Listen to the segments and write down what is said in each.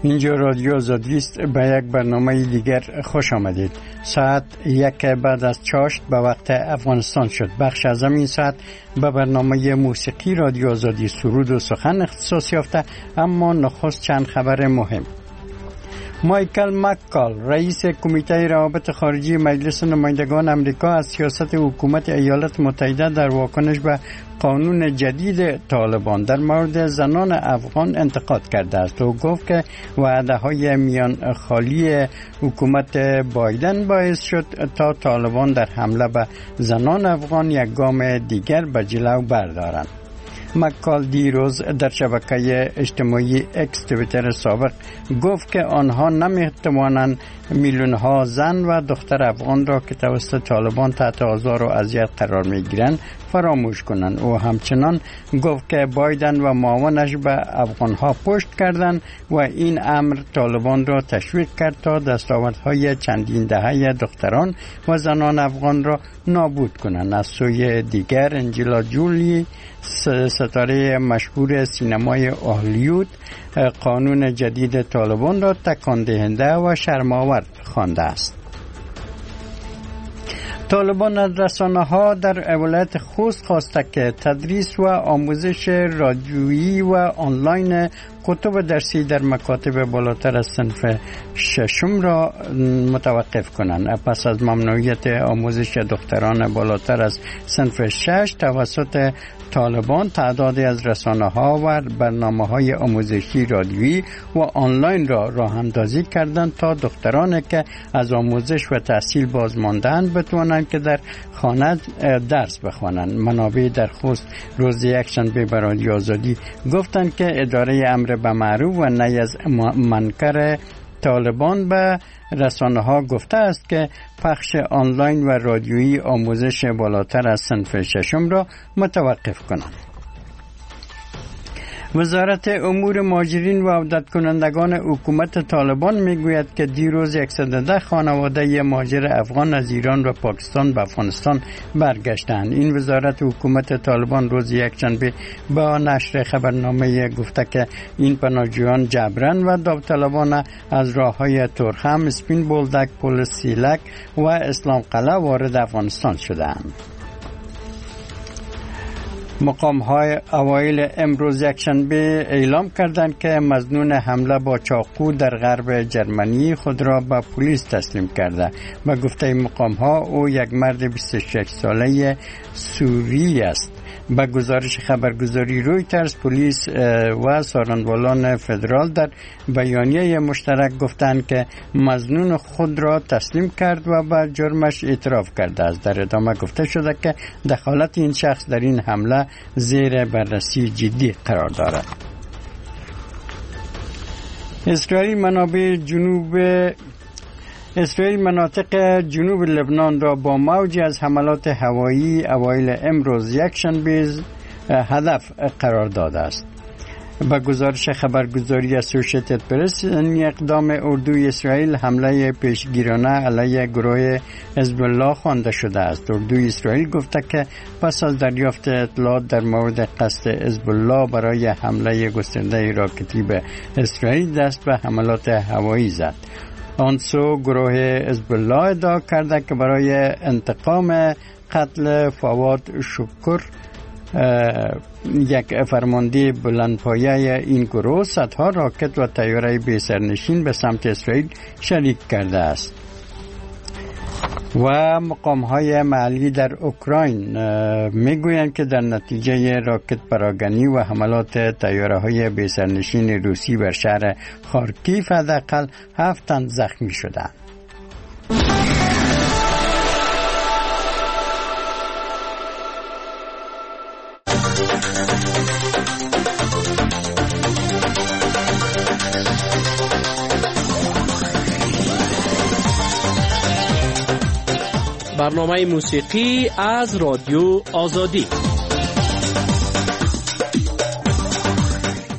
اینجا رادیو آزادی است. به یک برنامه دیگر خوش آمدید. ساعت 1 بعد از چاشت به وقت افغانستان شد. بخش از این ساعت به برنامه موسیقی رادیو آزادی سرود و سخن اختصاص یافته، اما نخست چند خبر مهم. مایکل مکال، رئیس کمیته روابط خارجی مجلس نمایندگان امریکا، از سیاست حکومت ایالات متحده در واکنش به قانون جدید طالبان در مورد زنان افغان انتقاد کرده است و گفت که وعده‌های میان خالی حکومت بایدن باعث شد تا طالبان در حمله به زنان افغان یک گام دیگر به جلو بردارند. مکال دیروز در شبکه اجتماعی اکس توییتر سابق گفت که آنها نمی‌توانند میلیون‌ها زن و دختر افغان را که توسط طالبان تحت آزار و اذیت قرار می‌گیرند فراموش کنند. او همچنان گفت که بایدن و معاونش به افغانها پشت کردند و این امر طالبان را تشویق کرد تا دستاوردهای چندین دهه دختران و زنان افغان را نابود کنند. از سوی دیگر انجلا جولی، ستاره مشهور سینمای هالیوود، قانون جدید طالبان را تکان دهنده و شرم‌آور خوانده است. طالبان از رسانه‌ها در ولایت خوست خواسته که تدریس و آموزش رادیویی و آنلاین کتب درسی در مکاتب بالاتر از صنف ششم را متوقف کنند. پس از ممنوعیت آموزش دختران بالاتر از صنف 6 توسط طالبان، تعدادی از رسانه‌ها و برنامه‌های آموزشی رادیویی و آنلاین را راه‌اندازی کردند تا دختران که از آموزش و تحصیل بازمانده‌اند بتوانند که در خانه درس بخوانند. منابع در خوست روز یکشنبه به رادیو آزادی گفتند که اداره امر به معروف و نهی از منکر طالبان به رسانه‌ها گفته است که پخش آنلاین و رادیویی آموزش بالاتر از صنف ششم را متوقف کنند. وزارت امور مهاجرین و عودت کنندگان حکومت طالبان میگوید که دیروز 110 خانواده مهاجر افغان از ایران و پاکستان به افغانستان برگشتند. این وزارت حکومت طالبان روز یکشنبه با نشر خبرنامه گفته که این پناهجویان جبران و داوطلبانه از راههای تورخم، اسپین بولدک، پل سیلک و اسلام قلعه وارد افغانستان شدند. مقام‌های اوایل امروز یکشنبه اعلام کردند که مظنون حمله با چاقو در غرب جرمنی خود را به پلیس تسلیم کرده. به گفته مقام‌ها او یک مرد 26 ساله سوری است. به گزارش خبرگزاری رویترز، پلیس و سارنوالان فدرال در بیانیه مشترک گفتند که مظنون خود را تسلیم کرد و به جرمش اعتراف کرده است. در ادامه گفته شده که دخالت این شخص در این حمله زیر بررسی جدی قرار دارد. اسرائیل مناطق جنوب لبنان را با موجی از حملات هوایی اوایل امروز یکشنبه هدف قرار داده است. با گزارش خبرگزاری اسوسییتد پرس، این اقدام اردوی اسرائیل حمله پیشگیرانه علیه گروه حزب الله خوانده شده است. اردوی اسرائیل گفته که پس از دریافت اطلاعات در مورد قصد حزب الله برای حمله گسترده راکتی به اسرائیل دست به حملات هوایی زد. آنسو گروه حزب الله ادعا کرده که برای انتقام قتل فواد شکر، یک فرمانده بلندپایه این گروه، صدها راکت و طیاره بی سرنشین به سمت اسرائیل شلیک کرده است. و مقام‌های محلی در اوکراین میگویند که در نتیجه راکت پراگنی و حملات طیاره‌های بی سرنشین روسی بر شهر خارکیف حداقل 7 تن زخمی شدند. برنامه موسیقی از رادیو آزادی.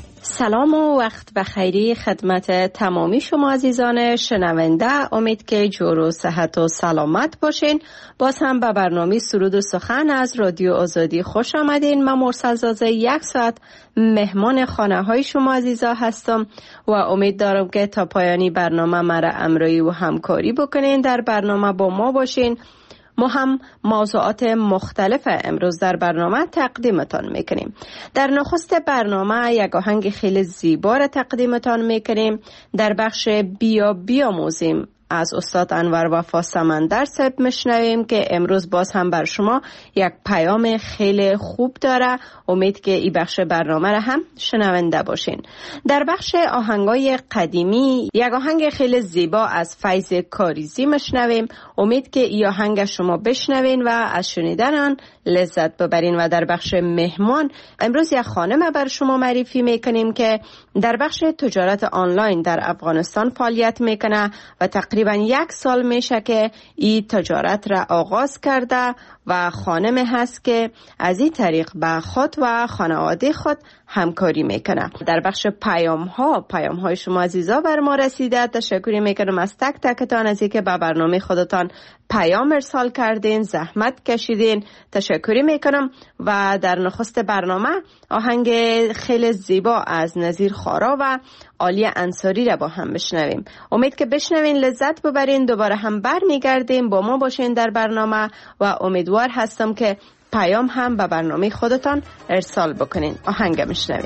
سلام و وقت بخیری خدمت تمامی شما عزیزان شنونده. امید که جور و صحت و سلامت باشین. باز هم به برنامه سرود و سخن از رادیو آزادی خوش آمدین. من مرسل زازه 1 ساعت مهمان خانه های شما عزیزا هستم و امید دارم که تا پایانی برنامه مرا همراهی و همکاری بکنین. در برنامه با ما باشین. ما هم موضوعات مختلف امروز در برنامه تقدیمتان میکنیم. در نخست برنامه یک آهنگ خیلی زیبا را تقدیمتان میکنیم. در بخش بیا بیاموزیم از استاد انور وفا سمندر صاحب میشنویم که امروز باز هم بر شما یک پیام خیلی خوب داره. امید که این بخش برنامه را هم شنونده باشین. در بخش آهنگای قدیمی یک آهنگ خیلی زیبا از فیض کاریزی میشنویم. امید که این آهنگ شما بشنوین و از شنیدن آن لذت ببرین. و در بخش مهمان امروز یک خانم بر شما معرفی میکنیم که در بخش تجارت آنلاین در افغانستان فعالیت میکنه و تقریبا 1 سال میشه که این تجارت را آغاز کرده و خانم هست که از این طریق با خود و خانواده خود همکاری میکنه. در بخش پیام های شما عزیزا بر ما رسیده. تشکر میکنم از تک تکتان از اینکه به برنامه خودتان پیام ارسال کردین، زحمت کشیدین. تشکر میکنم. و در نخست برنامه آهنگ خیلی زیبا از نظیر خارا و عالی انصاری را با هم بشنویم. امید که بشنوین لذت ببرین. دوباره هم برمیگردیم. با ما باشین در برنامه و امیدوار هستم که پیام هم به برنامه خودتان ارسال بکنین. آهنگ میشنویم.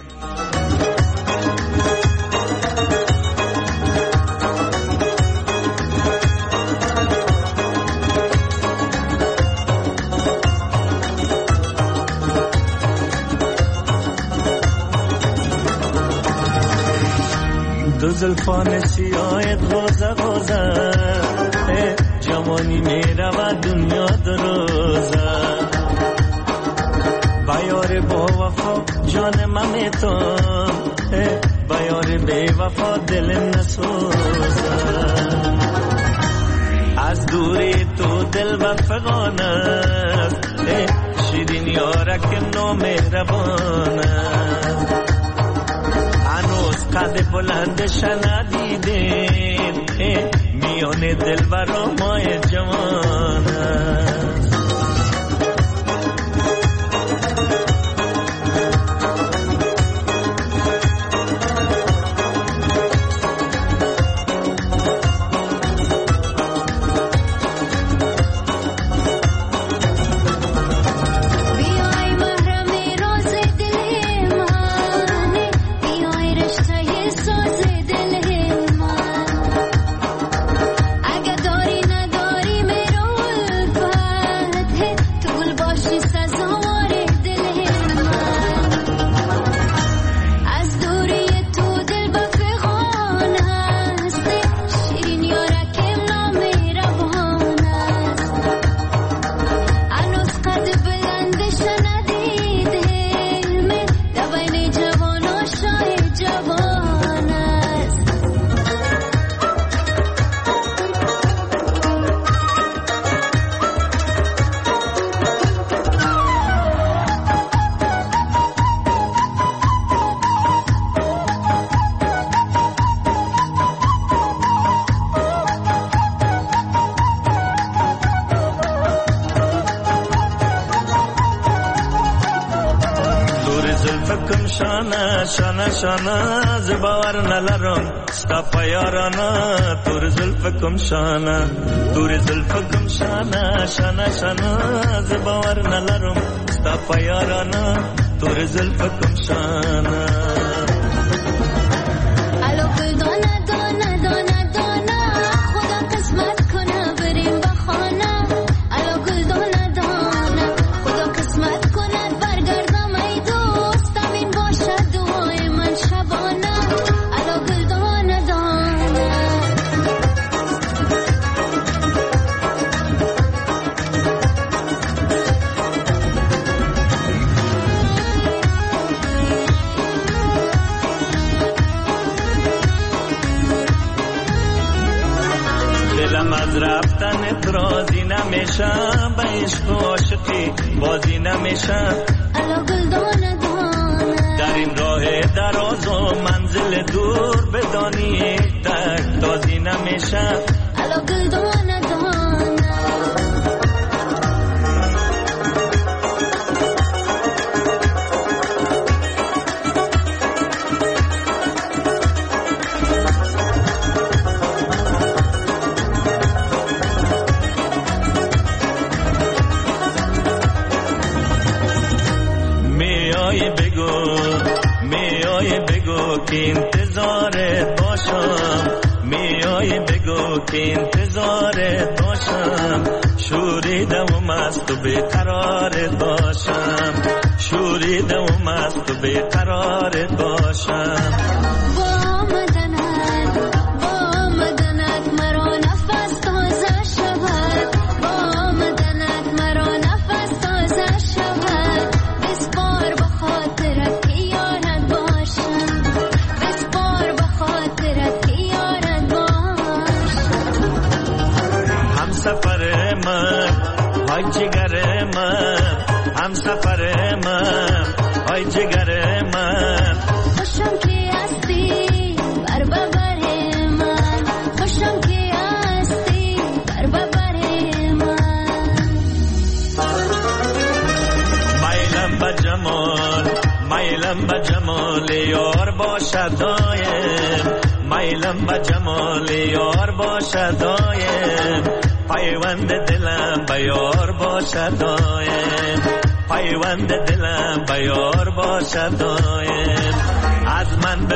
دو زلفان سیاهت غوزه غوزه جوانی میره و دنیا دروزه بیار با وفا جان من میتون بیار بی وفا دلم نسوزه از دوری تو دل و فغان است شیرین یارک نو مهربان است قد بلند شنیدین میان دل و رامای جوان است شانا زبار نلرم ستا پیارانا تور زلفکم شانا تور زلفکم شانا شانا شانا زبار نلرم ستا پیارانا تور زلفکم شانا الو گل دانه دانه دانه دانه خدا قسمت کنه بریم به خانه الو گل دانه دانه خدا قسمت کنه برگردم ای دوست امین باشد دعای من شبانه الو گل دانه دانه دلم از رفتن راضی نمیشه به عشق و عاشقی بازی نمیشه الو گل دانه دانه در این راه دراز و من میشم الو گل دانه دانه که انتظارت باشم میای بگو که انتظارت باشم شوریدم و مست و بیقرارت باشم شوریدم و مست و بیقرارت باشم با آمدنت مرا نفس تازه شود با آمدنت مرا نفس تازه شود بسپار به خاطرت که یارت باشم بسپار به خاطرت که یارت باشم همسفر من های جگر من همسفر من های جگر من خوشم که هستی بر ببر من خوشم که هستی بر ببر من میلم به جمال یار باشد دایم میلم به جمال یار باشد دایم پیوند دلم به یار باشد دایم پیوند دلم به یار باشد دایم از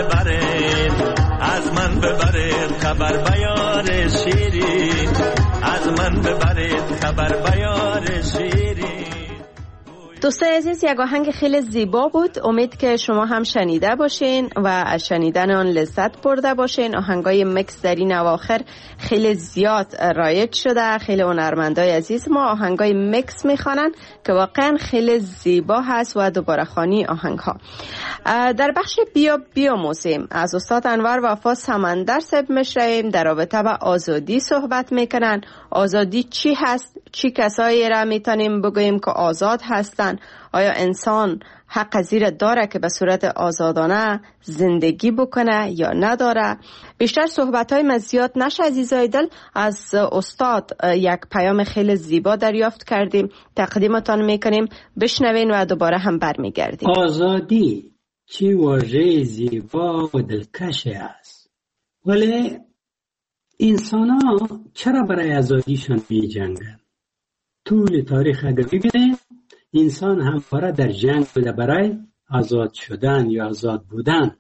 من ببرید خبر به یار شیرین از من ببرید خبر به یار شیرین. دوستای عزیز، یک آهنگ خیلی زیبا بود. امید که شما هم شنیده باشین و از شنیدن آن لذت برده باشین. آهنگای مکس در این اواخر خیلی زیاد رایج شده. خیلی هنرمندای عزیز ما آهنگای مکس میخوانن که واقعا خیلی زیبا هست و دوباره خوانی آهنگ ها. در بخش بیا موسیم از استاد انور وفا سمندر صاحب میشیم. در رابطه با آزادی صحبت میکنن. آزادی چی هست؟ چی کسایی را میتونیم بگوییم که آزاد هستن؟ آیا انسان حق زیر داره که به صورت آزادانه زندگی بکنه یا نداره؟ بیشتر صحبت‌های مزیاد نشه عزیزای دل. از استاد یک پیام خیلی زیبا دریافت کردیم، تقدیمتان میکنیم. بشنوین و دوباره هم برمیگردیم. آزادی چی واژه زیبا و دلکش است، ولی انسان ها چرا برای آزادیشان می جنگن؟ طول تاریخ اگر ببینیم انسان همواره در جنگ بوده برای آزاد شدن یا آزاد بودن.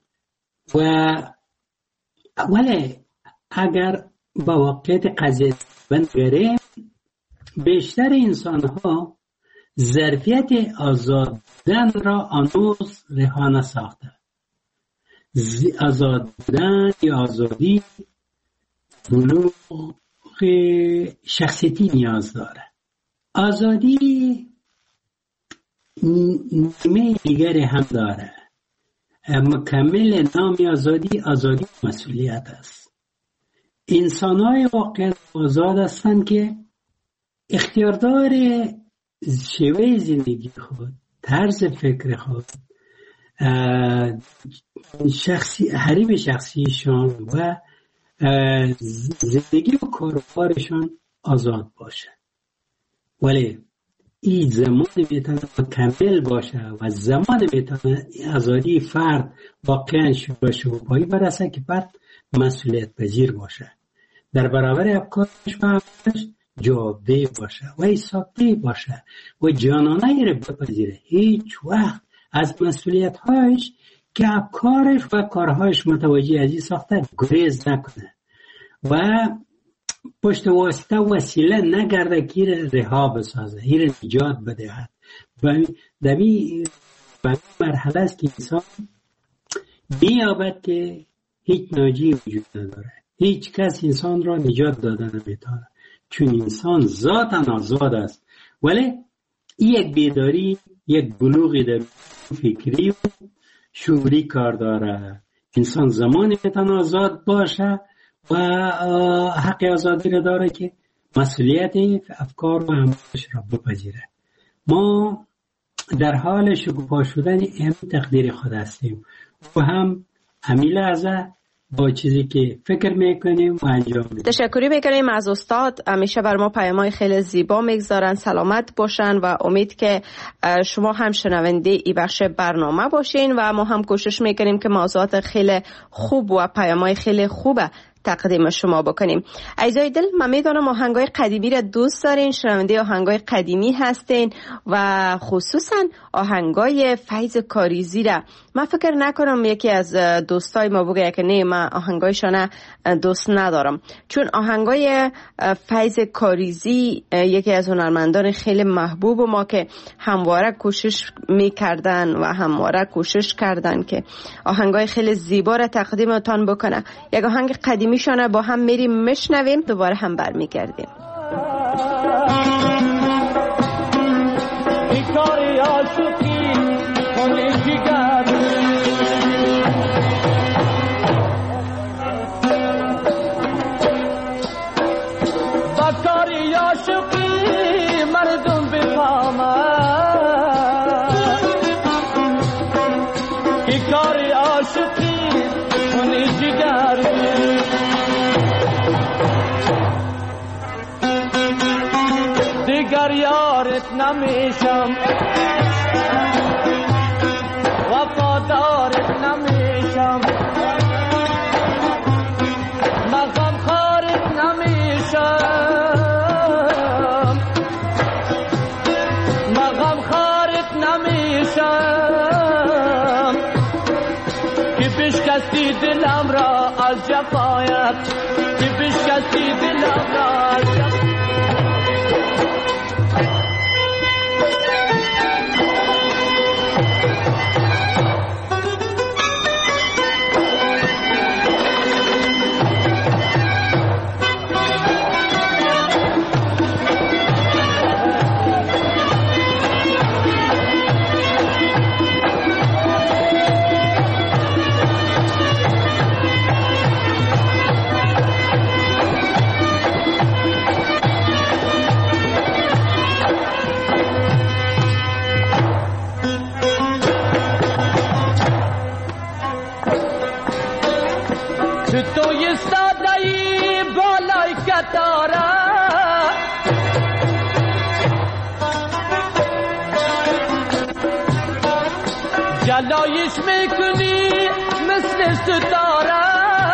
ولی اگر با واقعیت قضیه بنگریم بیشتر انسان ها ظرفیت آزاد بودن را هنوز رها نساخته. آزاد بودن یا آزادی بلوغ شخصیتی نیاز داره. آزادی نیمه دیگری هم داره. مکمل نام آزادی مسئولیت است. انسان‌های واقعا آزاد هستند که اختیاردار شیوه زندگی خود، طرز فکر خود، حریم شخصیشان و زندگی و کاربارشان آزاد باشه. ولی این زمان میتونه مکمل باشه و زمان میتونه آزادی فرد واقعا شکوفایی برسه که بعد مسئولیت پذیر باشه، در برابر افکارش و افکارش جوابدهی باشه و حسابدهی باشه و جانانه را بپذیره. هیچ وقت از مسئولیت هایش که افکارش و کارهایش متوجه ازی ساخته گریز نکنه و پشت واسطه وسیله نگرده که ایره رها بسازه، ایره نجات بدهد. دمی مرحله است که انسان بیابد که هیچ ناجی وجود نداره، هیچ کس انسان را نجات داده نمیتونه، چون انسان ذاتاً آزاد است. ولی یک بیداری، یک بلوغی در فکری و شعوری کار داره. انسان زمانی میتونه آزاد باشه و حق آزادی را داره که مسئولیت افکار و عملش را بپذیره. ما در حال شکوفا شدن این تقدیر خود هستیم و هم همین لحظه با چیزی که فکر میکنیم و انجام میدیم. تشکری میکنیم از استاد، همیشه بر ما پیام‌های خیلی زیبا میگذارن. سلامت باشن و امید که شما هم شنونده ای بخش برنامه باشین و ما هم کوشش میکنیم که موضوعات خیلی خوب و پیام‌های خیلی خوبه تقدیم شما بکنیم. عزیزای دل، من میدونم آهنگای قدیمی را دوست دارین، شنونده آهنگای قدیمی هستین و خصوصا آهنگای فیض کاریزی را من فکر نکنم یکی از دوستای ما بگه که نه من آهنگایشان دوست ندارم، چون آهنگای فیض کاریزی یکی از هنرمندان خیلی محبوب ما که همواره کوشش میکردن و همواره کوشش کردن که آهنگای خیلی زیبا را تقدیمتان بکنه. یک آهنگ قدیمی میشانه با هم میریم میشنویم، دوباره هم برمیگردیم. بیکاری عاشقی کنی جگر بیکاری عاشقی مردم بفهمن بیکاری عاشقی کنی جگر دیگر یارت نمیشم وفادارت نمیشم مغم خارت نمیشم مغم خارت نمیشم که بشکستی دلم را از جفایت که بشکستی دلم را از جفایت توی سادهی بالای کتاره جلایش میکنی مثل ستاره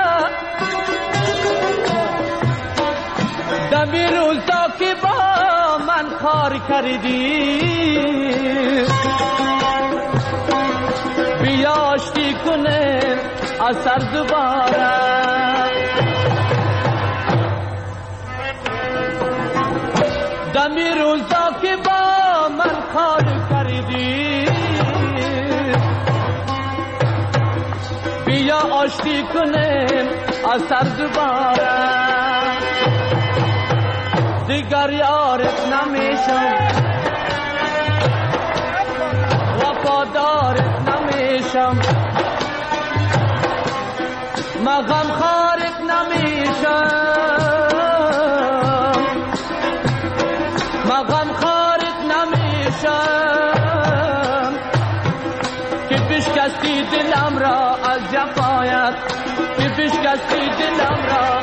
دمی روزا که با من کار کردی بیاشتی کنه از سر دوباره دمی روزا که با من کار کردی بیا آشتی کنیم از سر دوباره دیگر یارت نمیشم وفادارت نمیشم مغم خارت نمیشم مغم خارت نمیشم که بشکستی دلم را از جفایت که بشکستی دلم را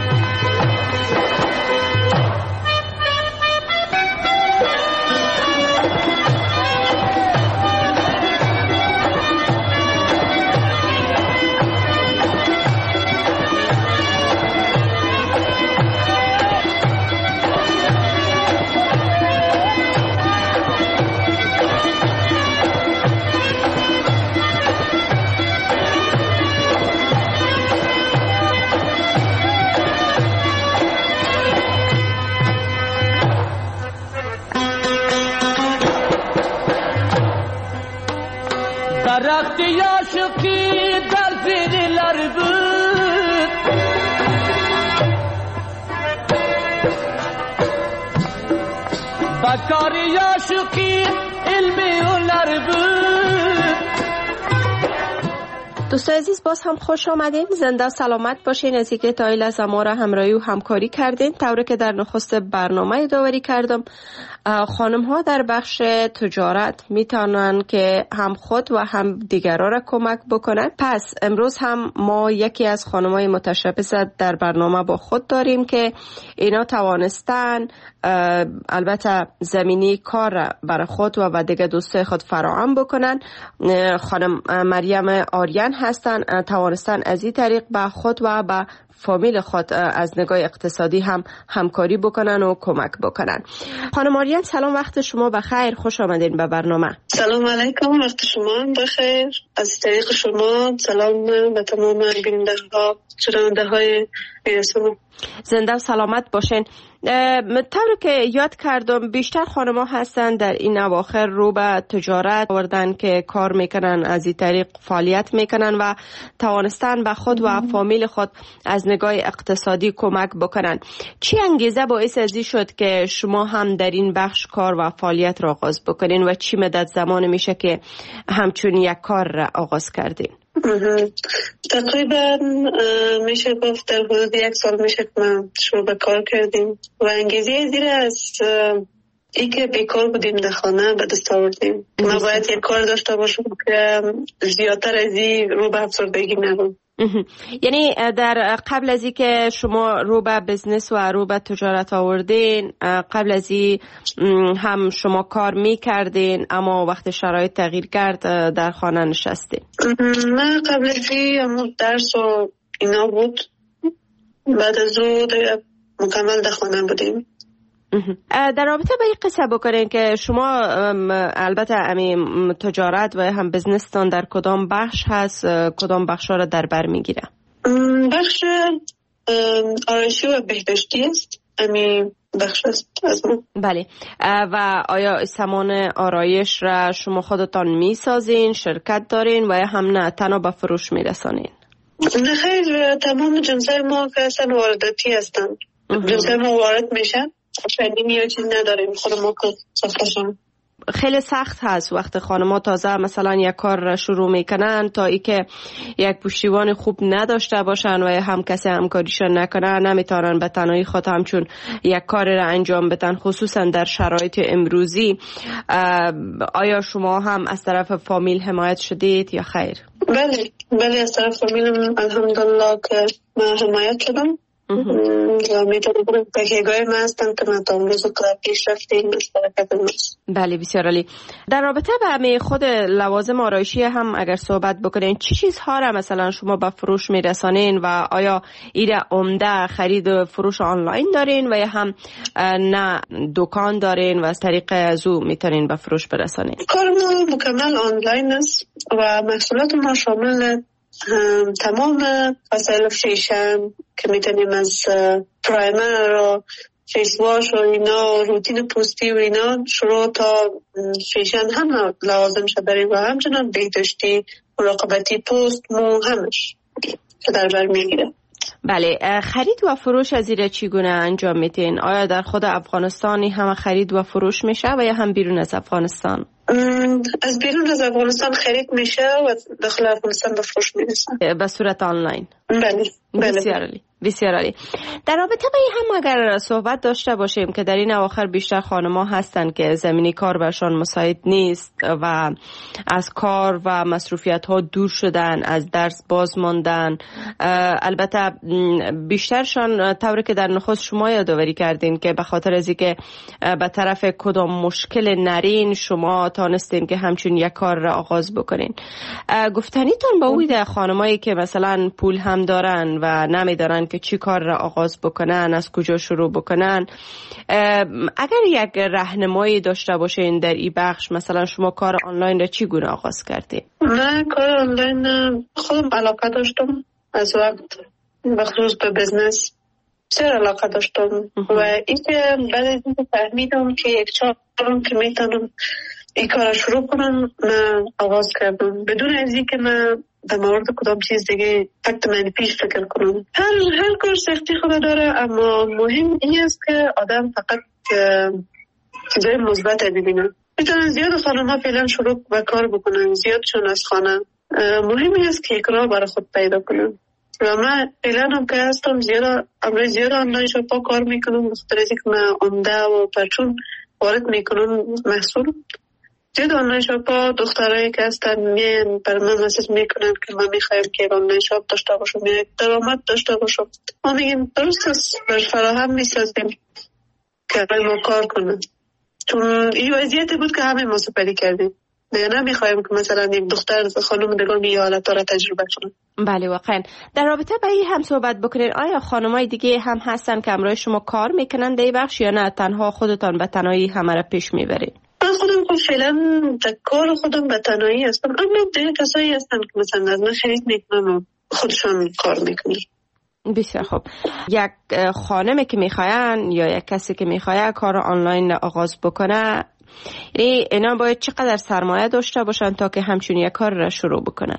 درخت عاشقی در زیر لر بود بکاری عاشقی علمی هنر بود. دوستان عزیز باز هم خوش آمدین، زنده سلامت باشین. از اینکه تا این لحظه ما را همراهی و همکاری کردین. طوری که در نخست برنامه داوری کردم خانم ها در بخش تجارت میتونن که هم خود و هم دیگران را کمک بکنن. پس امروز هم ما یکی از خانم های متشبث در برنامه با خود داریم که اینا توانستن البته زمینی کار را برای خود و دیگر دوستای خود فراهم بکنن. خانم مریم آریان هستن، توانستن از این طریق به خود و به فامیل خود از نگاه اقتصادی هم همکاری بکنن و کمک بکنن. خانم آریان سلام، وقت شما بخیر، خوش آمدین به برنامه. سلام علیکم، وقت شما بخیر. از طریق شما سلام به تمام بیننده‌ها، شنونده‌های بیرسون. زنده و سلامت باشین. طوری که یاد کردم بیشتر خانم‌ها هستن در این اواخر رو به تجارت آوردن که کار میکنن، از این طریق فعالیت میکنن و توانستن به خود و فامیل خود از نگاه اقتصادی کمک بکنن. چی انگیزه باعث ازی شد که شما هم در این بخش کار و فعالیت را آغاز بکنین و چی مدت زمان میشه که همچون یک کار را آغاز کردین؟ تقریبا میشه گفت در حدود 1 سال میشه که من شروع به کار کردیم و انگیزه زیر از ای که بیکار بودیم در خانه به دست آوردیم. ما باید یک کار داشته باشم که زیادتر از این رو به افسردگی نرم. یعنی در قبل از این که شما رو به بزنس و رو به تجارت آوردین، قبل از این هم شما کار میکردین اما وقت شرایط تغییر کرد در خانه نشستین؟ نه، قبل از این درس و اینا بود، بعد از او مکمل در خانه بودیم. در رابطه با این قصه بکنین که شما البته همین تجارت و هم بزنستان در کدام بخش هست، کدام بخش را در بر میگیره؟ بخش آرایشی و بهداشتی است، همین بخش است از ما. بله. و آیا سامان آرایش را شما خودتان میسازین، شرکت دارین و یا هم نه تنها به فروش میرسانین؟ نه خیر، تمام جنسای ما که اصلا وارداتی هستن، جنسای ما وارد میشن، فنی یا چیز نداریم، خود ما که ساختشون. خیلی سخت هست وقت خانم‌ها تازه مثلا یک کار را شروع میکنن تا ای که یک پشتیبان خوب نداشته باشن و هم کسی همکاریشون نکنه، نمیتونن به تنهایی خود همچون یک کار را انجام بدن، خصوصا در شرایط امروزی. آیا شما هم از طرف فامیل حمایت شدید یا خیر؟ بله از طرف فامیلم الحمدلله که من حمایت شدم و میتونم بگیگاه ما هستم که من تا امروز پیش رفتیم مشترکت ماست. بله بسیار عالی. در رابطه با همه خود لوازم آرایشی هم اگر صحبت بکنین، چی چیزها را مثلا شما به فروش میرسانین و آیا ایره عمده خرید و فروش آنلاین دارین و یا هم نه دکان دارین و از طریق ازو میتونین به فروش برسانین؟ کار ما مکمل آنلاین است و محصولات ما شامل تمام وسایل فیشن که میتونیم از پرایمر و فیس واش و اینا، روتین پوستی و اینا شروع تا فیشن هم لازم شده داریم و همچنان بهداشتی، مراقبتی پوست، مو همش که در بر میگیره. بله. خرید و فروش از ایره چگونه انجام میتین؟ آیا در خود افغانستانی هم خرید و فروش میشه و یا هم بیرون از افغانستان؟ از بیرون از افغانستان خرید میشه و داخل افغانستان به فروش میرسه به صورت آنلاین. بله. بسیار عالی. بسیار عالی. در رابطه با این هم اگر صحبت داشته باشیم که در این اواخر بیشتر خانم‌ها هستن که زمینی کار برشان مساعد نیست و از کار و مصروفیت‌ها دور شدن، از درس باز ماندن. البته بیشترشان طوری که در نخست شما یادآوری کردین که به خاطر از اینکه به طرف کدام مشکل نرین شما تانستین که همچون یک کار را آغاز بکنین. گفتنیتون با اوی در خانمایی که مثلا پول هم دارن و نمیدارن که چی کار را آغاز بکنن، از کجا شروع بکنن، اگر یک راهنمایی داشته باشین در این بخش، مثلا شما کار آنلاین را چی گونه آغاز کردین؟ من کار آنلاین خودم علاقه داشتم، از وقت بخصوص به بزنس بسیار علاقه داشتم و اینکه بعد از اینکه فهمیدم که یک چارم که میتونم این کار شروع کنم، من آغاز کردم بدون از اینکه من در مورد کدام چیز دیگه فقط من پیش فکر کنم. هر کار سختی خود داره، اما مهم این است که آدم فقط چیزای مثبت ببینه. میتونن زیاد خانم‌ها فعلا شروع به کار بکنن، زیادشون از خانه. مهم این است که یک راه برای خود پیدا کنن و من فعلا هم که هستم زیاد آنلاین شاپا کار میکنم، بخاطر از اینکه من عمده و پرچون وارد میکنن محصول. زیاد آنلاین شاپ ها دخترایی که هستن میان بر من مسیج میکنن که ما میخوایم که آنلاین شاپ داشته باشم یا درآمد داشته باشم. ما میگیم درست است، بر فراهم میسازیم که ما کار کنن، چون این وضعیتی بود که همه ما سپری کردیم. دیگه نمیخوایم که مثلا یک دختر خانم نگاه می حالت را تجربه کنن. بله واقعا. در رابطه با این هم صحبت بکنین، آیا خانمای دیگه هم هستن که همراه شما کار میکنن در این بخش یا نه تنها خودتان به تنهایی همه را پیش میبرین؟ من خودم فعلا در کار خودم به تنهایی هستم، اما دیگه کسایی هستن که مثلا از من خرید میکنن و خودشان کار میکنن. بسیار خوب. یک خانمی که میخواین یا یک کسی که میخواد کار آنلاین آغاز بکنه، اینا باید چقدر سرمایه داشته باشن تا که همچون یک کار را شروع بکنن؟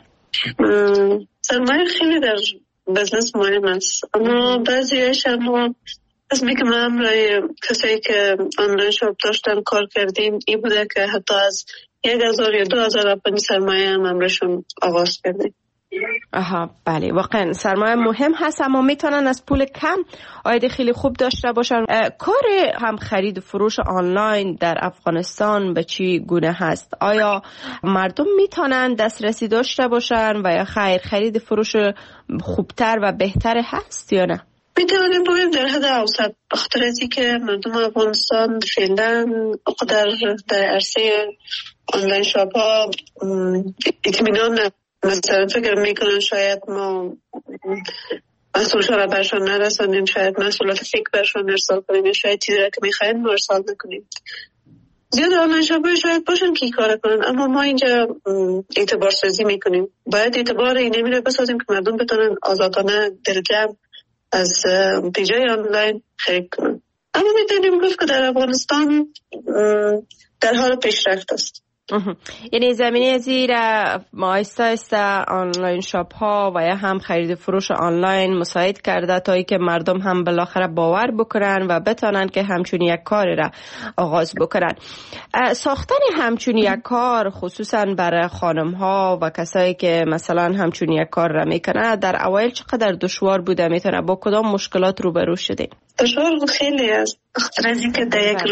سرمایه خیلی در بزنس مهم است، اما بعضیش اما از میگم همراه کسایی که آنلاین شاپ داشتن کار کردیم این بوده که حتی از 1000 یا 2000 اپنی سرمایه هم همراهشون آغاز کردیم. آها بله، واقعا سرمایه مهم هست، اما میتونن از پول کم عاید خیلی خوب داشته باشن. کار هم خرید فروش آنلاین در افغانستان به چی گونه هست؟ آیا مردم میتونن دسترسی داشته باشن و یا خرید فروش خوبتر و بهتر هست یا نه؟ میتونیم بگیم در حد اوسط، بخاطر از اینکه مردم افغانستان فعلا در عرصه آنلاین شاپ ها اطمینان مثلا فکر میکنن شاید ما محصولشان را برشان نرسانیم، شاید محصولات فیک برشان ارسال کنیم یا شاید چیزی را که میخواین ما ارسال نکنیم. زیاد آنلاین شاپ شاید باشن که کار کنن، اما ما اینجا اعتبار سازی میکنیم. باید اعتبار اینمی را بسازیم که مردم بتونن آزادانه دلجمع از پیجای آنلاین خرید کنن. اما میتونیم گفت که در افغانستان در حال پیشرفت است. یعنی زمینه زیر آیسته آیسته آنلاین شاپ ها و یا هم خرید فروش آنلاین مساعد کرده تا ای که مردم هم بالاخره باور بکنن و بتونن که همچون یک کار را آغاز بکنن. ساختن همچون یک کار خصوصا برای خانم ها و کسایی که مثلا همچون یک کار را میکنه در اوایل چقدر دشوار بوده؟ میتونه با کدام مشکلات روبرو شده؟ دشوار خیلی است، خاطر از اینکه در یک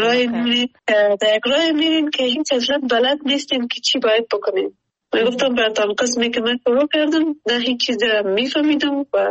راه میرین که هیچ اصلا بلد نیستیم که چی باید بکنیم. من گفتم براتون قسمی که من شروع کردم نه هیچ چیز میفهمیدم و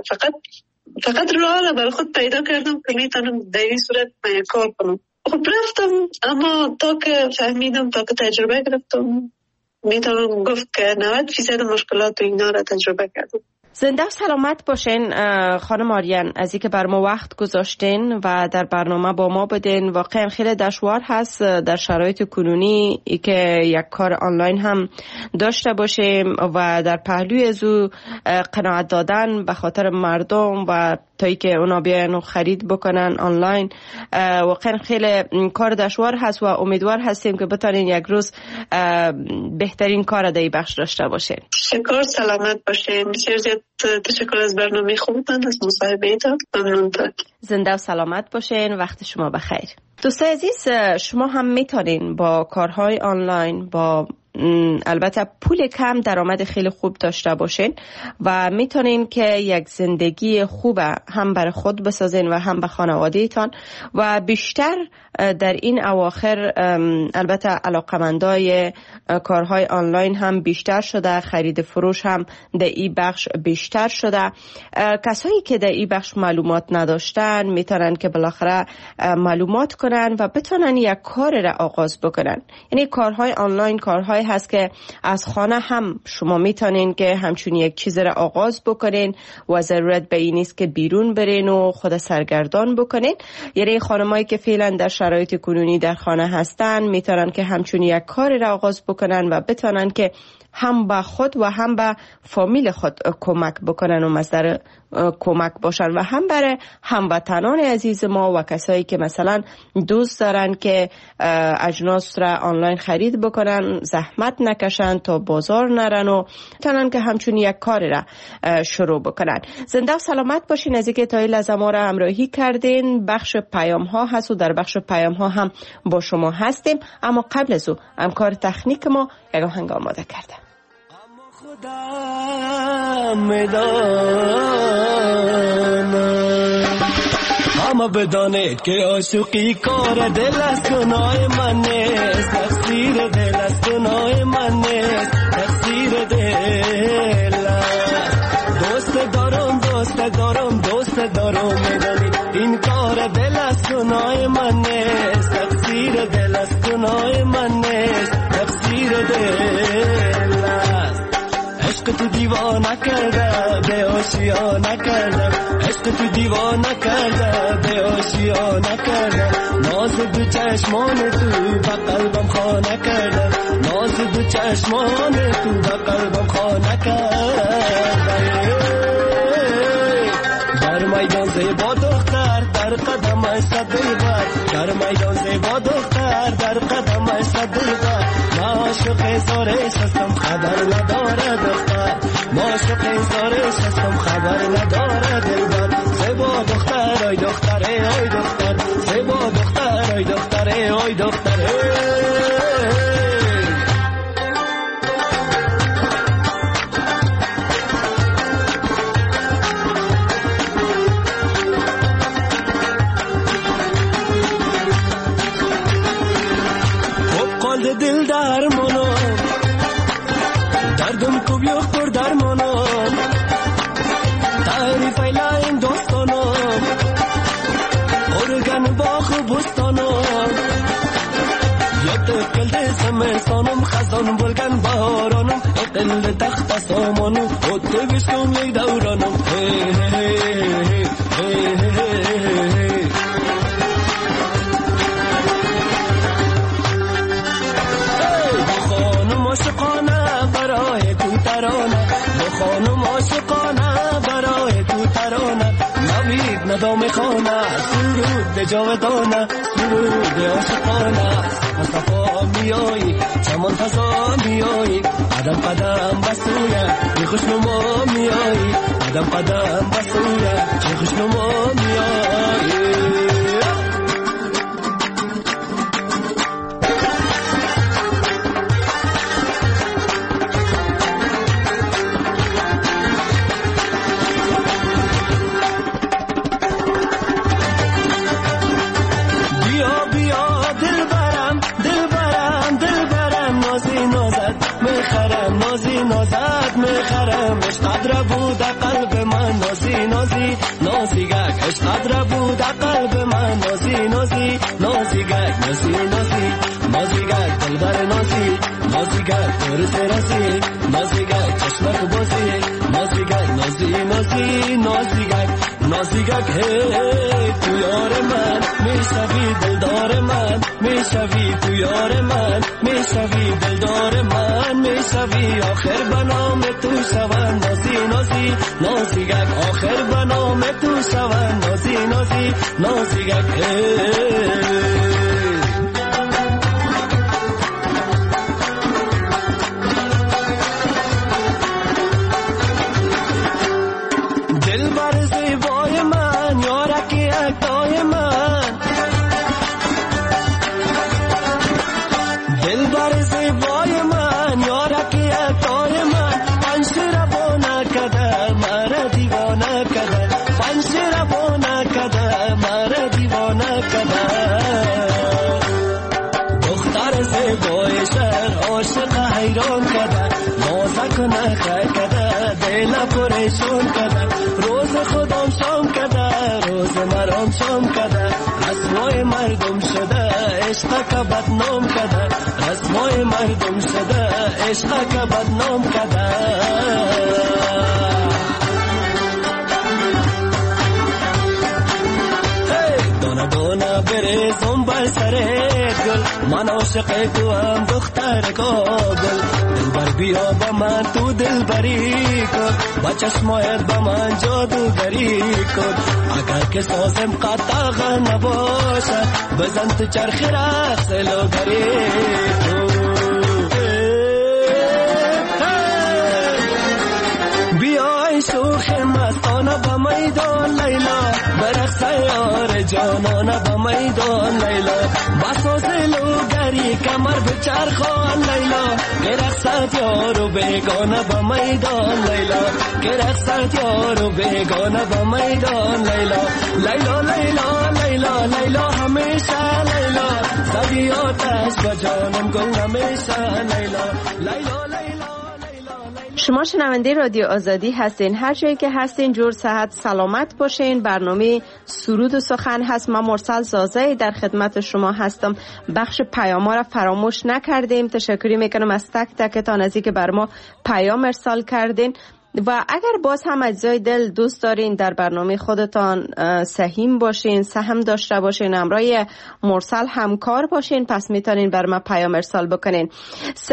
فقط راه را برای خود پیدا کردم که میتونم در این صورت من کار کنم. خب رفتم، اما تا که فهمیدم، تا که تجربه گرفتم، میتونم گفت که 90% مشکلات و اینا را تجربه کردم. زنده و سلامت باشین خانم آریان، از اینکه بر ما وقت گذاشتین و در برنامه با ما بدین. واقعا خیلی دشوار هست در شرایط کنونی ای که یک کار آنلاین هم داشته باشیم و در پهلوی از او قناعت دادن به خاطر مردم و تا ای که اونا بیاین و خرید بکنن آنلاین. واقعا خیلی کار دشوار هست و امیدوار هستیم که بتانین یک روز بهترین کار در این بخش داشته باشین. شکر، سلامت باشین. بسیار زیاد تشکر از برنامه خوبتان، از مصاحبه‌تان. ممنونتان. زنده و سلامت باشین. وقت شما بخیر. دوستای عزیز، شما هم میتونین با کارهای آنلاین با البته پول کم درآمد خیلی خوب داشته باشین و میتونین که یک زندگی خوب هم برای خود بسازین و هم به خانواده‌تان و بیشتر در این اواخر البته علاقمندای کارهای آنلاین هم بیشتر شده، خرید فروش هم در این بخش بیشتر شده. کسایی که در این بخش معلومات نداشتن میتونن که بالاخره معلومات کنن و بتونن یک کار را آغاز بکنن. یعنی کارهای آنلاین کارهای هست که از خانه هم شما میتونین که همچون یک چیز را آغاز بکنین و ضرورت به این نیست که بیرون برین و خود سرگردان بکنین. یعنی خانمایی که فعلا در شرایط کنونی در خانه هستن میتونن که همچون یک کار را آغاز بکنن و بتونن که هم به خود و هم به فامیل خود کمک بکنن و مصدر کمک باشن و هم برای هموطنان عزیز ما و کسایی که مثلا دوست دارن که اجناس را آنلاین خرید بکنن، زحمت نکشن تا بازار نرن و تونن که همچون یک کار را شروع بکنن. زنده و سلامت باشین. از اینکه تا این لحظه ما را همراهی کردین. بخش پیام ها هست و در بخش پیام ها هم با شما هستیم، اما قبل از او همکار تکنیک ما یک آهنگ آماده کرده. خدا میداند همه بدانید که عاشقی کار دل است گناه من نیست تقصیر دل است گناه من نیست تقصیر دل است دوست دارم میدانید این کار دل است گناه من نیست تقصیر دل است گناه من نیست تقصیر دل است عشق تو دیوانه کرده به آشیانه کرده عشق تو دیوانه کرده به آشیانه کرده ناز دو چشمان تو به قلبم خانه کرده ناز دو چشمان تو به قلبم خانه کرده در میدان زیبا دختر در قدمش صد دلبر در میدان زیبا دختر در قدمش صد دلبر ما عاشق زارش هستم خبر نداره دختر ما عاشق زارش هستم خبر نداره دلبر زیبا دختر آی دختر آی دختر زیبا دختر آی دختر آی دختر دل درمانم دردم کو بیاختر درمانم تعریف ایلاین دوستانم ارگن باخ بستانم یاد کلده زمستانم خزان بلگن بهارانم اقل تخت سامانم خود بشکم یک دورانم عاشقانه برای تو ترانه بخوانم عاشقانه برای تو ترانه نوید ندام خانه سرود جاودانه سرود عاشقانه مصطفا میایی چمان تزا میایی قدم قدم بسویه چه خوشنما میایی قدم قدم بسویه چه خوشنما میایی میخرم عشق بود قلب من نازی نازی نازی گک عشق بود قلب من نازی نازی نازی گک نازی نازی نازی گک دلبر نازی نازی گک ترس رسی نازی گک چشمک بازی نازی گک نازی نازی نازی گک نازی گک هی تو یار من میشوی دلدار من میشوی تو یار من میشوی دلدار من میشوی آخر بنام تو شون نازی نازی نازی گک آخر بنام تو شون نازی نازی نازی گک حیران کده نازک نخه کده دل پریشان کده روز خودم شام کده روز مرام شام کده رسوای مردم شده عشق که بدنام کده رسوای مردم شده عشق که بدنام کده دانه دانه بریزم بر سر گل من عاشق تو هم دختر کابل دلبر بیا با من تو دلبری کن با چشمایت با من جادوگری کن اگر که سازم قطعا نباشد بزن تو چرخ رقص لوگری بیای شوخ مستانه با میدان لیلا برقص یار جانانه با میدان لیلا بساز لوگری کمر به چرخان لیلا رقصد یارو بیگانه با میدان لیلا که رقصد یارو بیگانه با میدان لیلا لیلا لیلا لیلا لیلا همیشه لیلا زدی آتش با جانم گل همیشه لیلا لیلا لیلا. شما شنونده رادیو آزادی هستین. هر جایی که هستین جور صحت سلامت باشین. برنامه سرود و سخن هست. من مرسل زازه در خدمت شما هستم. بخش پیام ها را فراموش نکردیم. تشکری میکنم از تک تکتان از اینکه بر ما پیام ارسال کردین. و اگر باز هم اجزای دل دوست دارین در برنامه خودتان سهیم باشین، سهم داشته باشین، همراه مرسل همکار باشین، پس میتونین بر ما پیام ارسال بکنین. 0042022211202.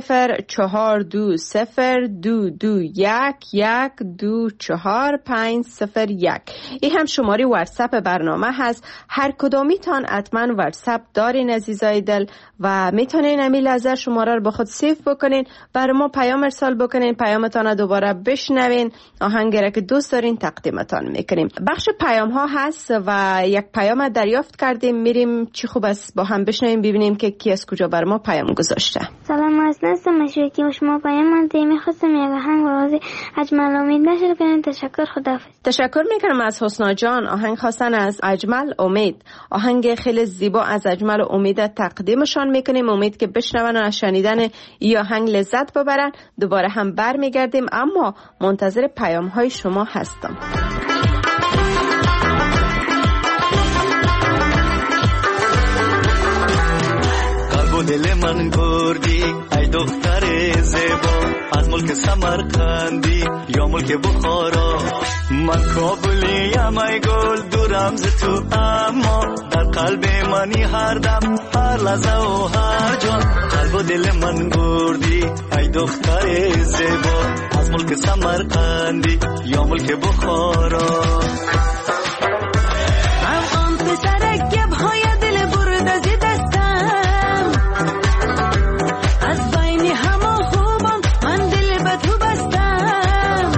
این هم شماره واتساپ برنامه هست. هر کدامیتان حتما واتساپ دارین عزیزای دل و میتونین امیل از شماره رو با خود سیو بکنین، بر ما پیام ارسال بکنین، پیامتان دوباره بشنوین، آهنگی را که دوست دارین تقدیمتان میکنیم. بخش پیام ها هست و یک پیام دریافت کردیم. میریم چی خوب است با هم بشنویم ببینیم که کی از کجا بر ما پیام گذاشته. سلام، از نست مشرکی و شما پیام من میخواستم یک آهنگ بازی اجمل امید نشر کنین. تشکر، خداحافظ. تشکر میکنم از حسنا جان. آهنگ خواستن از اجمل امید. آهنگ خیلی زیبا از اجمل امید تقدیمشان میکنیم. امید که بشنون و از شنیدن این آهنگ لذت ببرن. دوباره هم برمیگردیم اما منتظر پیام های شما هستم. قلب و دل من بردی ای دختر زیبا، از ملک سمرقندی یا ملک بخارا. من کابلیم ای گل دورم ز تو، اما در قلب منی هر دم هر لحظه و هر جان. قلب و دل من بردی ای دختر زیبا، از ملک سمرقندی یا ملک بخارا. من آن پسر گبهای دل برده زی دستم، از بین همه خوبان من دل به تو بستم.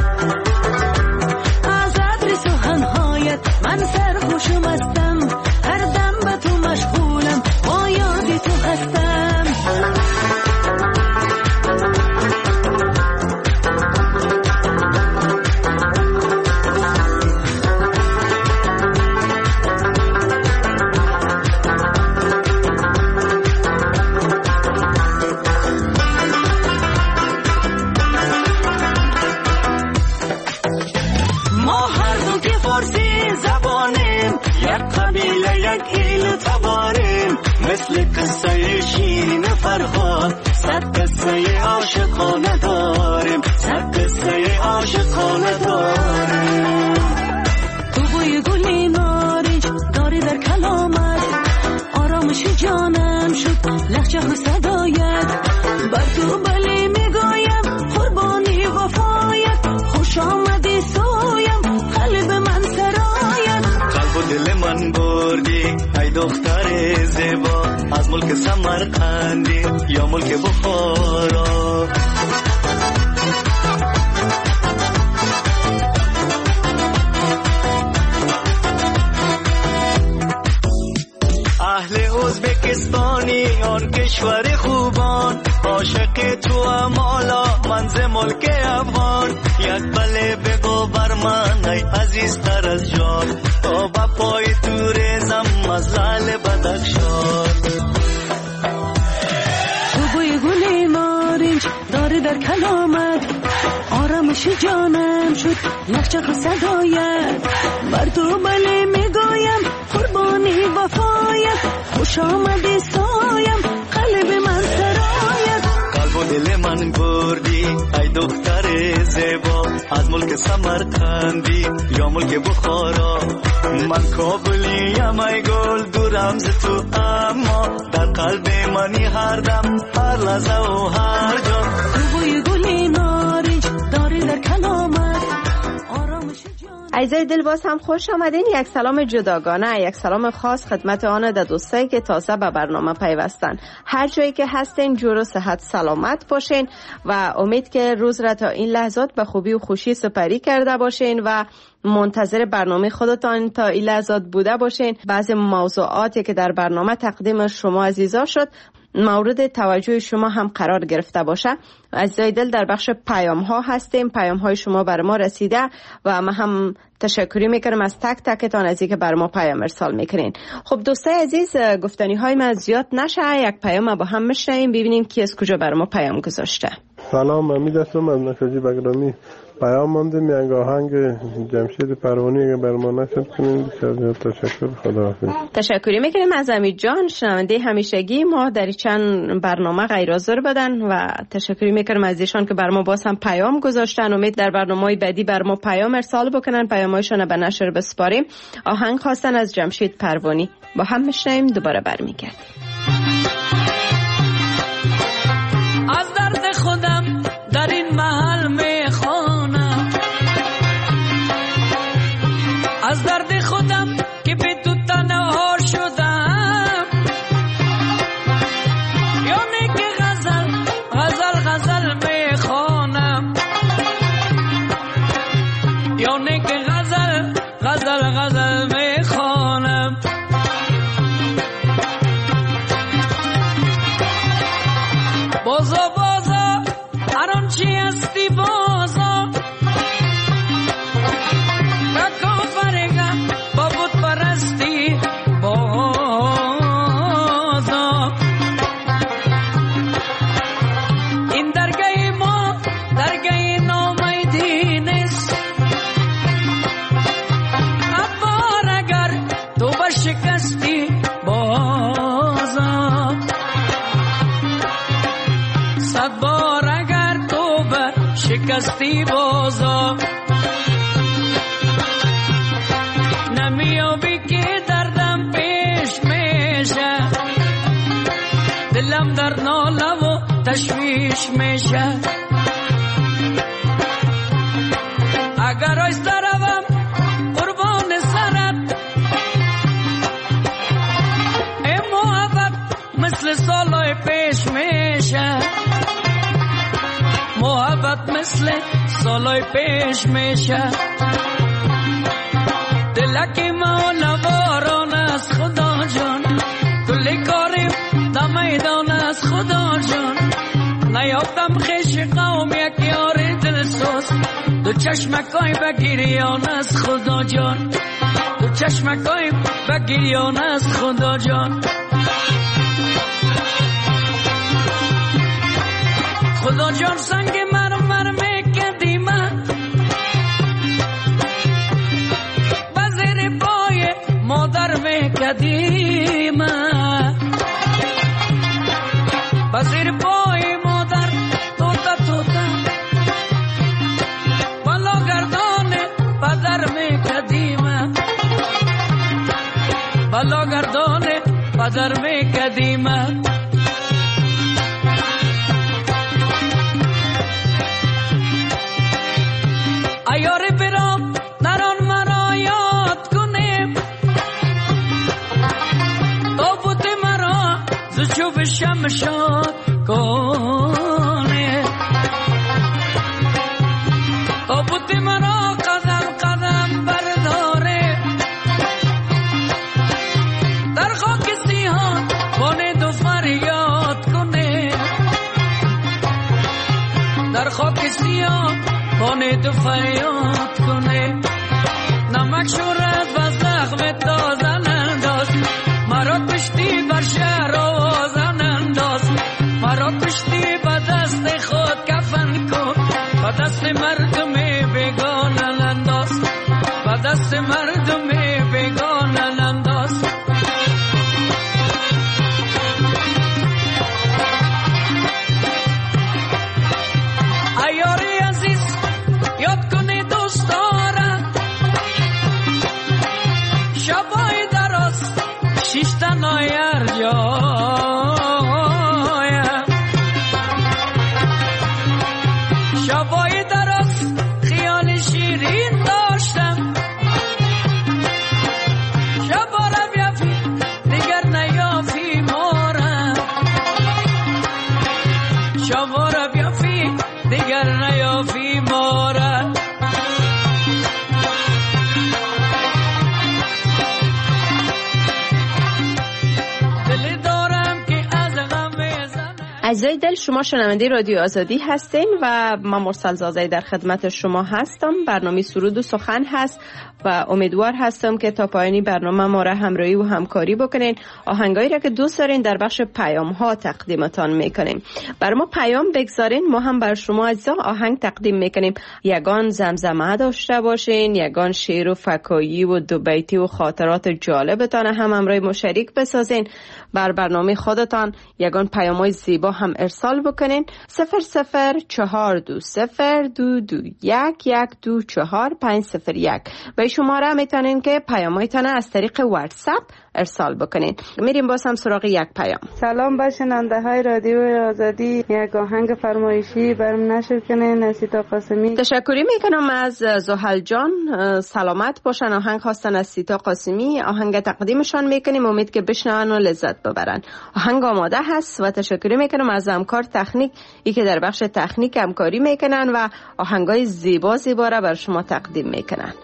از عطر سخنهایت من سرخوشم هستم، هر دم به تو مشغولم، با یاد تو هستم. مثل قصه شیرین فرهاد صد قصه عاشقانه داریم، صد قصه عاشقانه داریم. تو بوی گلی نارنج داری در کلامت، آرامش جانم شد لحجه و صدایت. بر تو بلی میگویم قربانی وفایت، خوش آمدی سویم قلب من سرایت. قلب و دل من بردی ای دختر زیبا، از ملک سمرقندی یا ملک بخارا. اهل ازبکستانی آن کشور خوبان، عاشق تو امالا منز ملک افغان. یک بله بگو بر من ای عزیزتر از جان، تا با پای تو ریزم از لعل بدخشان. تو بوی گلی نارنج داری در کلامت، آرامش جانم شد لحجه و صدایت. بر تو بله میگویم قربانی وفایت، خوش آمدی سایم قلب من سرایت. قلب و دل من بردی ای دختر زیبا، از ملک سمرقندی یا ملک بخارا. من کابلیم ای گل دورم ز تو، اما در قلب منی هر دم هر لحظه و هر جا. تو بوی گلی نارنج داری در کلامت، آرامش جان. عزیزای دل باز هم خوش آمدین. یک سلام جداگانه، یک سلام خاص خدمت آن در دوستایی که تازه به برنامه پیوستن. هر جایی که هستین جور و صحت سلامت باشین و امید که روز را تا این لحظات به خوبی و خوشی سپری کرده باشین و منتظر برنامه خودتان تا این لحظات بوده باشین. بعضی موضوعاتی که در برنامه تقدیم شما عزیزا شد مورد توجه شما هم قرار گرفته باشه. عزیزای دل، در بخش پیام ها هستیم. پیام های شما بر ما رسیده و ما هم تشکری میکنم از تک تکتان از اینکه بر ما پیام ارسال میکنین. خب دوستای عزیز، گفتنی های من زیاد نشه، یک پیام با هم میشنویم ببینیم کی از کجا بر ما پیام گذاشته. سلام، امید هستم از نشاجی بگرامی. پیام ماندیم یک آهنگ جمشید پروانی بر ما نشد کنیم. بسیار تشکر، خداحافظ. تشکری میکنیم از امید جان، شنونده همیشگی ما در چند برنامه غیر حاضر بدن و تشکری میکنم از ایشان که بر ما باز هم پیام گذاشتن. امید در برنامه‌های بعدی بر ما پیام ارسال بکنن، پیامایشان به نشر بسپاریم. آهنگ خواستن از جمشید پروانی، با هم میشنویم، دوباره برمیگردیم. از درد خودم در این محل میخوانم، از درد خودم که به تو تنها شدم. یعنی که غزل غزل غزل میخوانم، یعنی که غزل غزل غزل میخوانم. بازا بازا هر آنچه هستی بازا، بکا فرگم با بود پرستی بازا. این درگاه ما درگاه نامیدی نیست، ابار اگر تو بشکستی بازا، صد بار اگر تو شکستی بازا. نمیابی که دردم پیش میشه، دلم در ناله و تشویش میشه. اگر آیسته روم قربان سرت، ای محبت مثل سالای پیش میشه، محبت مثل سالای پیش میشه. دلکی مولا باران از خدا جان، تو لیکاریم دا میدان از خدا جان. نیافتم خیش قوم یک یار دلسوز، دو چشمکای بگیریان از خدا جان، دو چشمکای بگیریان از خدا جان. خدا جان سنگ مرمر میکدی من، بزیر پای مادر میکدی من، بزیر پای مادر توتا توتا، بالا گردان پدر میکدی من، بالا گردان پدر میکدی من. ایاره برام نران مرا یاد کنیم، تابوت مرا زچوب شمشاد کنه، تابوت مرا قدم قدم برداره، در خاک سیهان بانه دو فریاد کنه، در خاک سیهان بانه تو فریاد کنه. نمک شورت و زخم تازن انداز، مرا پشتی بر شهر آوازن انداز، مرا پشتی به دست خود کفن کن، به دست مردم بیگانه انداز، به دست مردم بیگانه انداز. ایاری عزیز یاد کنی دوستارا، شبای دراز شیشتن آیر جایم، شبای دراز خیال شیرین داشتم، شبا را بیافی دیگر نیافی مارم، شبا را بیافی دیگر نیافی مارم. دل دارم که از غم عزیزای دل، شما شنونده رادیو آزادی هستین و من مرسل زازی در خدمت شما هستم. برنامه سرود و سخن هست و امیدوار هستم که تا پایانی برنامه ما را همراهی و همکاری بکنین. آهنگایی را که دوست دارین در بخش پیام ها تقدیمتان میکنیم. بر ما پیام بگذارین، ما هم بر شما عزیزان آهنگ تقدیم میکنیم. یگان زمزمه داشته باشین، یگان شعر و فکایی و دو بیتی و خاطرات جالبتان هم همراه ما شریک بسازین. بر برنامه خودتان یگان پیام‌های زیبا هم ارسال بکنین. 0042221124501 و شماره میتونین که پیام‌هایتان از طریق واتساپ ارسال بکنین. میریم باز هم سراغ یک پیام. سلام با شنونده های رادیو آزادی، یک آهنگ فرمایشی برام نشر کنین. نسیتا قاسمی. تشکری میکنم از زحل جان، سلامت باشن. آهنگ خواستن از سیتا قاسمی، آهنگ تقدیمشان میکنیم، امید که بشنون و لذت ببرن. آهنگ آماده هست و تشکری میکنم از همکار تکنیک ای که در بخش تکنیک همکاری میکنن و آهنگای زیبا زیبا را بر شما تقدیم میکنن.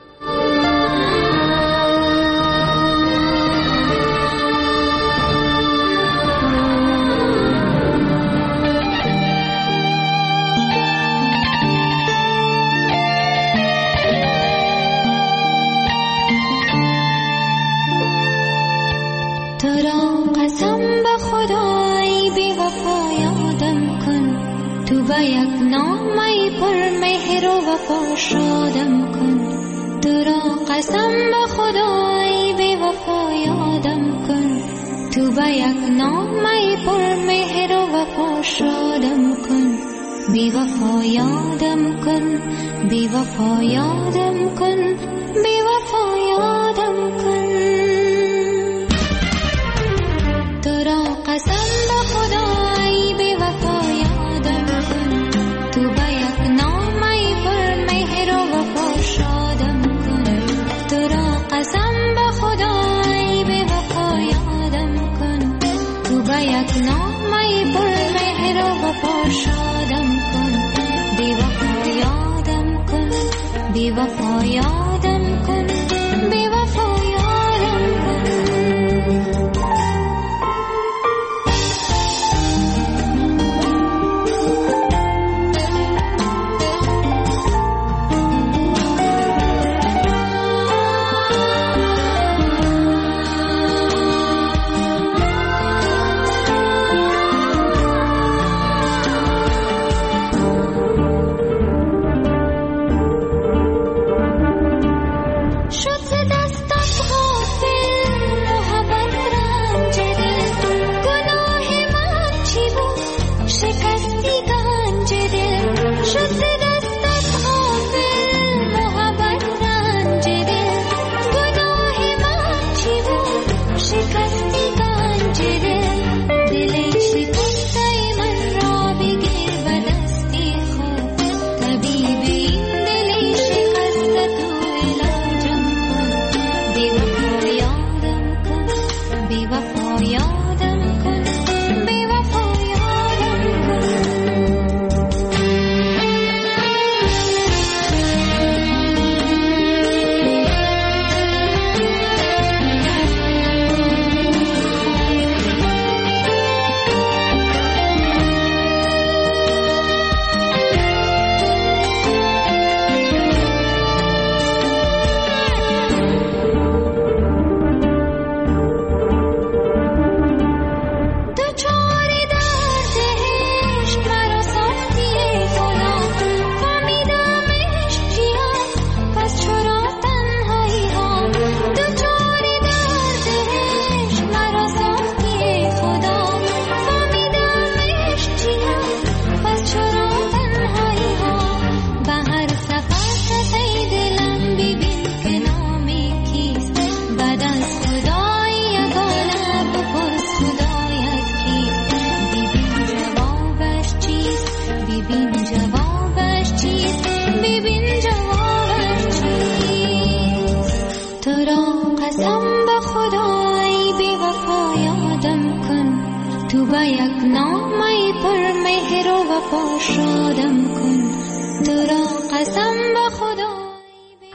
و یک نامه پر مهر و وفا شادم کن. تو را قسم به خدای بی وفا یادم کن. تو به یک نامه پر مهر و وفا شادم کن. بی وفا یادم کن، بی وفا یادم کن، بی وفا یادم کن. تو را قسم به خدای بی وفا یادم کن. تو به یک نامه پر مهر و وفا شادم کن. تو را قسم به خدای بی وفا یادم کن. تو به یک نامه پر مهر و وفا شادم کن. بی وفا یادم کن، بی وفا یادم کن، بی وفا یادم کن.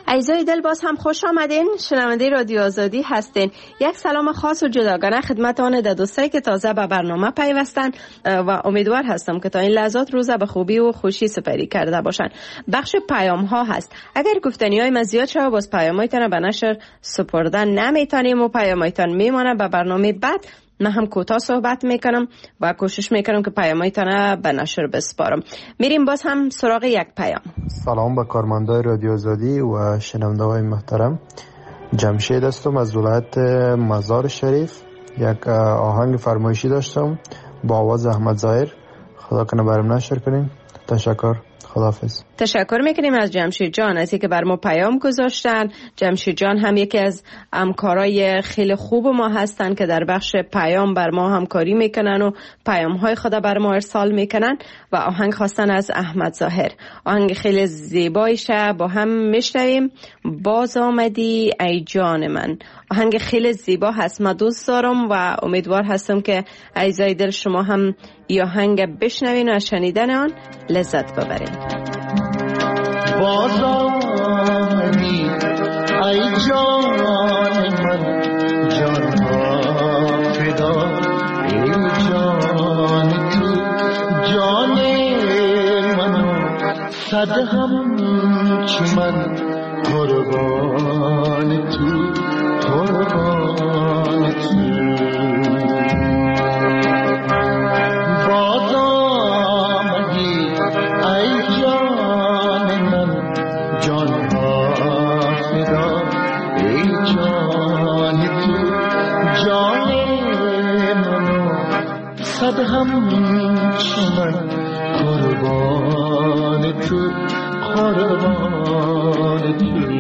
عزیزای دل، باز هم خوش آمدین. شنونده رادیو آزادی هستین. یک سلام خاص و جداگانه خدمت آن دوستایی که تازه به برنامه پیوستن و امیدوار هستم که تا این لحظات روز به خوبی و خوشی سپری کرده باشن. بخش پیام ها هست. اگر گفتنی های من زیاد شد باز پیامایتان به نشر سپردن نمیتونیم و پیامایتان میمانه به برنامه بعد. من هم کوتاه صحبت میکنم و کوشش میکنم که پیامایتان به نشر بسپارم. میریم باز هم سراغ یک پیام. سلام به کارمندای رادیو آزادی و شنونده های محترم. جمشید هستم از ولایت مزار شریف. یک آهنگ فرمایشی داشتم با آواز احمد ظاهر. خدا کنه برام نشر کنین. تشکر. خداحافظ. تشکر میکنیم از جمشید جان از اینکه بر ما پیام گذاشتن. جمشید جان هم یکی از همکارای خیلی خوب ما هستن که در بخش پیام بر ما همکاری میکنن و پیام های خود بر ما ارسال میکنن و آهنگ خواستن از احمد ظاهر. آهنگ خیلی زیبایشه، با هم میشنویم. باز آمدی ای جان من. آهنگ خیلی زیبا هست، من دوست دارم و امیدوار هستم که عزیزای دل شما هم این آهنگ بشنوین و از شنیدن آن لذت ببرین. باز آمدی ای جان من، جان ها فدا ای جان تو، جان منو صد همچو من قربان تو، قربان تو. باز آمدی ای جان من، جان ها فدا ای جان تو، جان منو صد همچو من قربان تو، قربان تو.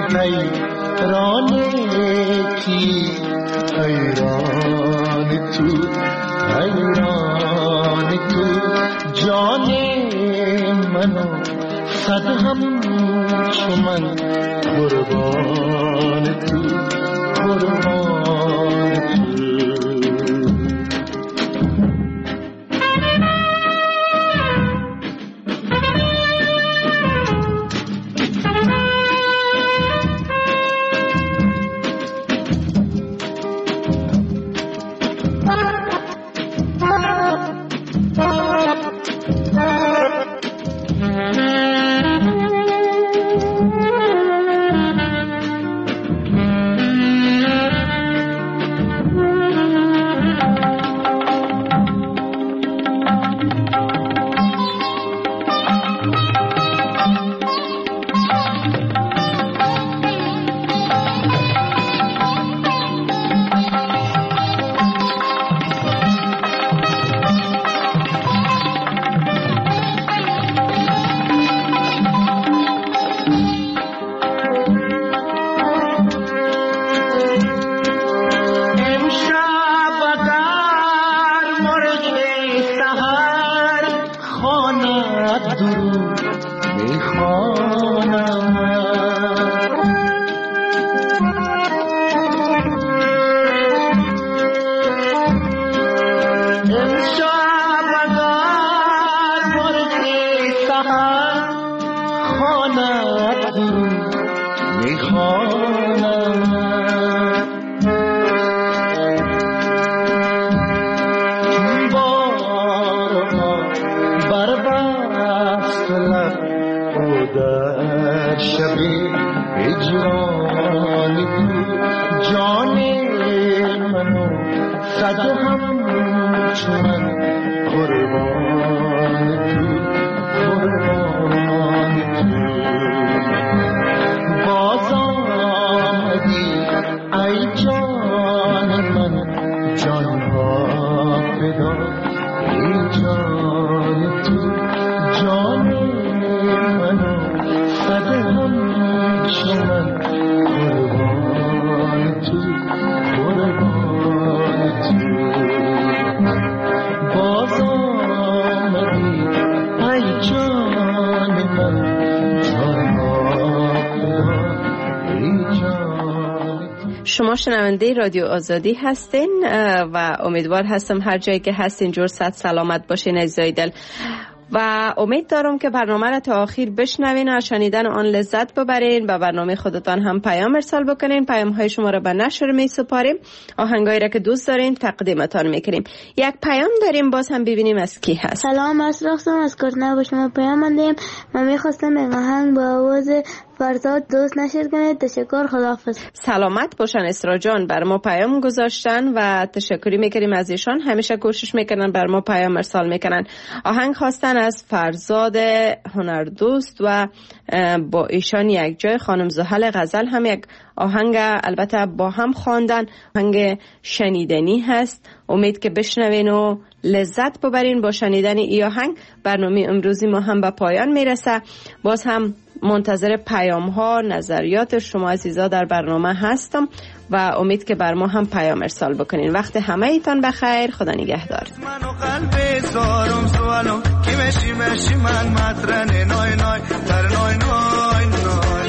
حیران کی حیران تو جان منو صد هم چو من قربان تو شما شنونده رادیو آزادی هستین و امیدوار هستم هر جایی که هستین جور صد سلامت باشین عزیزای دل و امید دارم که برنامه را تا آخر بشنوین و شنیدن آن لذت ببرین. به برنامه خودتان هم پیام ارسال بکنین. پیام های شما را به نشر می سپاریم. آهنگایی را که دوست دارین تقدیمتان میکنیم. یک پیام داریم، باز هم ببینیم از کی هست. سلام، اسراختم از کردنه با شما پیام مندیم. من میخواستم این آهنگ با آواز فرزاد دوست نشر کنید. تشکر، خداحافظ. سلامت باشن اسرا جان، بر ما پیام گذاشتن و تشکری میکنیم از ایشان. همیشه کوشش میکنن بر ما پیام ارسال میکنن. آهنگ خواستن از فرزاد هنردوست و با ایشان یک جای خانم زحل غزل هم یک آهنگ البته با هم خواندن. آهنگ شنیدنی هست. امید که بشنوین و لذت ببرین با شنیدن ای آهنگ. برنامه امروزی ما هم به پایان میرسه. باز هم منتظر پیام ها، نظریات شما عزیزا در برنامه هستم و امید که بر ما هم پیام ارسال بکنین. وقت همه ایتان بخیر. خدا نگهدار. منو قلب زارم سوالم کی مشی من مطرن نای نای در نای نای نای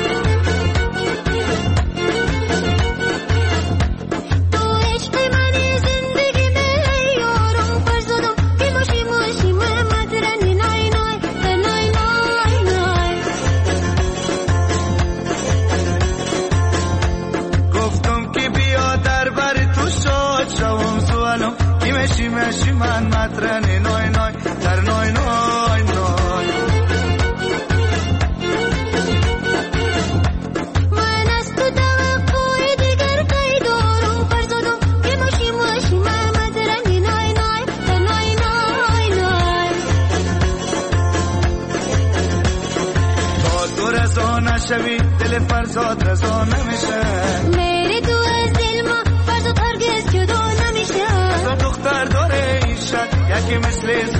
مشی من مطرن نای نای در نای نای نای من از تو توقع دیگر قید دارم فرزادم که مشی من مطرن نای نای در نای نای نای تا تو رضا نشوی دل فرزاد رضا نمیشه. میری تو از دل ما فرزاد هرگز جدا نمیشه. دختر داره این شد یکی مثل